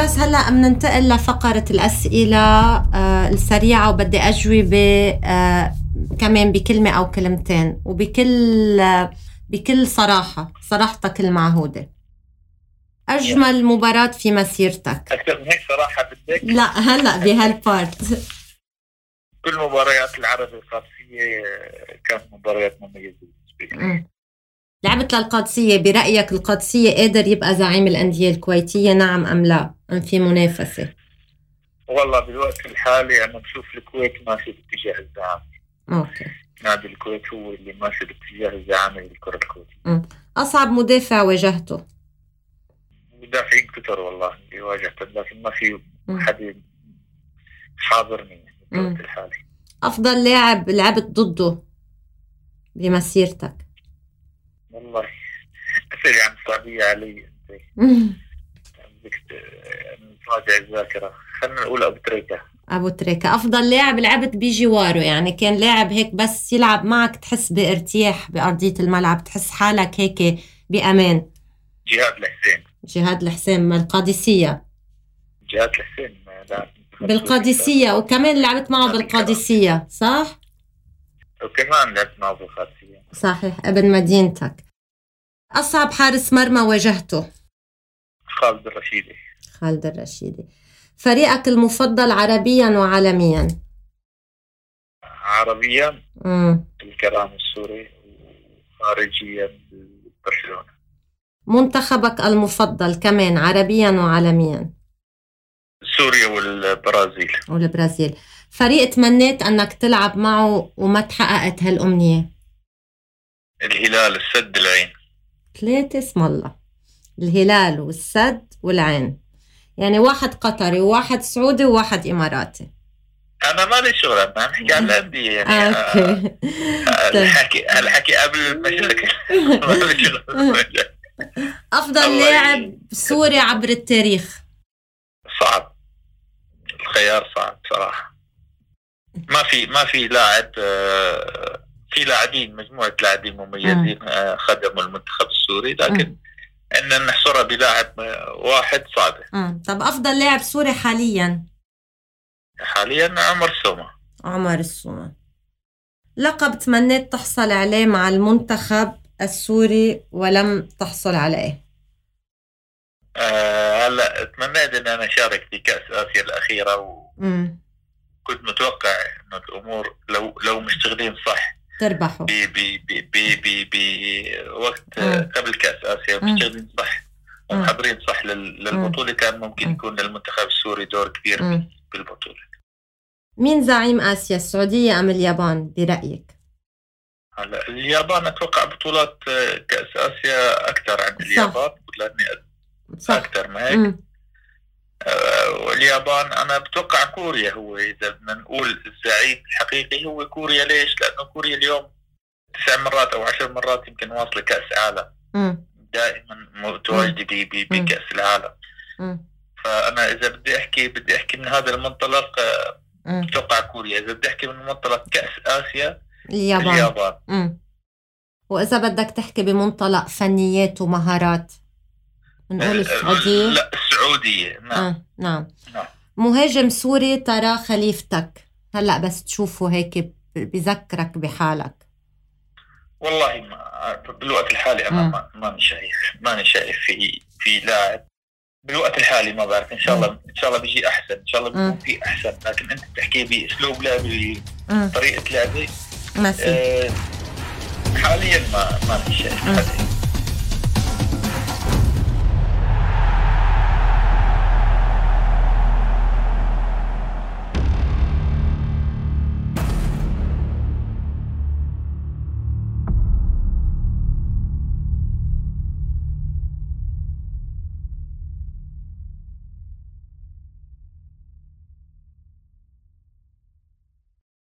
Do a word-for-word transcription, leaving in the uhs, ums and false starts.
فراس هلأ بننتقل لفقرة الأسئلة آه السريعة، وبدي أجوبة آه كمان بكلمة أو كلمتين، وبكل آه بكل صراحة، صراحتك المعهودة. أجمل مباراة في مسيرتك؟ أكثر من هيك صراحة بدك؟ لا هلأ بهالبارت. كل مباريات العربي القادسية كانت مباريات مميزة بالنسبة لي. لعبت للقادسية، برأيك القادسية قادر يبقى زعيم الأندية الكويتية، نعم أم لا؟ أم في منافسة؟ والله بالوقت الحالي أنا بشوف الكويت ماشي باتجاه الزعامة. أوكي. نادي الكويت هو اللي ماشي باتجاه الزعامة للكرة الكويتية. أصعب مدافع واجهته؟ مدافعين كتر والله اللي واجهته، لكن ما في حد حاضرني بالوقت الحالي. أفضل لاعب لعبت ضده بمسيرتك؟ والله أسألي عن الصعبية علي أنت. بدك نراجع الذاكرة. خلينا نقول أبو تريكة. أبو تريكة. أفضل لاعب لعبت بجواره، يعني كان لاعب هيك بس يلعب معك تحس بارتياح بأرضية الملعب، تحس حالك هيك بأمان؟ جهاد الحسين. جهاد الحسين من القادسية. جهاد الحسين بالقادسية، وكمان لعبت معه بالقادسية صح؟ وكمان لعبت معه بالقادسية صحيح، ابن مدينتك. أصعب حارس مرمى واجهته؟ خالد الرشيدي. خالد الرشيدي. فريقك المفضل عربيا وعالميا؟ عربيا مم. الكرام السوري، وخارجيا برشلونة. منتخبك المفضل كمان عربيا وعالميا؟ سوريا والبرازيل. والبرازيل. فريق تمنيت أنك تلعب معه وما تحققت هالأمنية؟ الهلال، السد، العين. ثلاثة اسم الله. الهلال والسد والعين، يعني واحد قطري وواحد سعودي وواحد إماراتي. أنا ما لي شغل، أنا نحكي عن الأندية يعني. أوكي. الحكي الحكي قبل المشاكل. ما لي شغل. أفضل لاعب سوري عبر التاريخ؟ صعب، الخيار صعب صراحة. ما في ما في لاعب، في لاعبين، مجموعة لاعبين مميزين خدموا المنتخب السوري، لكن إن نحصرها بلاعب واحد صعبة. طب أفضل لاعب سوري حاليا؟ حاليا عمر السومة. عمر السومة. لقب تمنيت تحصل عليه مع المنتخب السوري ولم تحصل عليه؟ آه هلا تمنيت ان انا اشارك في كأس آسيا الأخيرة، وكنت متوقع انه الامور لو لو مشتغلين صح تربحوا ب ب ب ب بوقت قبل كأس آسيا، مشتغلين صح ومحضرين صح للبطولة، كان ممكن يكون للمنتخب السوري دور كبير م. بالبطولة. مين زعيم آسيا، السعودية أم اليابان برأيك؟ هلا اليابان أتوقع بطولات كأس آسيا أكثر عند اليابان، لأني أكثر ما هيك. آه واليابان أنا بتوقع كوريا هو، إذا بدنا نقول الزعيم الحقيقي هو كوريا. ليش؟ لأنه كوريا اليوم تسع مرات أو عشر مرات يمكن واصلة كأس عالم، دائما متواجدة بكأس العالم. م. فأنا إذا بدي أحكي بدي أحكي من هذا المنطلق، بتوقع كوريا. إذا بدي أحكي من منطلق كأس آسيا اليابان. اليابان. م. وإذا بدك تحكي بمنطلق فنيات ومهارات نقول السعودية؟ لا السعودية. نعم. آه. نعم. نعم. مهاجم سوري ترى خليفتك هلأ بس تشوفه هيك بذكرك بحالك؟ والله ما بالوقت الحالي أنا ما ماني شايف ماني شايف في في لاعب بالوقت الحالي. ما بعرف، إن شاء الله إن شاء الله بيجي أحسن، إن شاء الله بيكون في أحسن، لكن أنت بتحكي بأسلوب لعبي، طريقة لعبي، ما في. آه حاليا ما ماني شايف.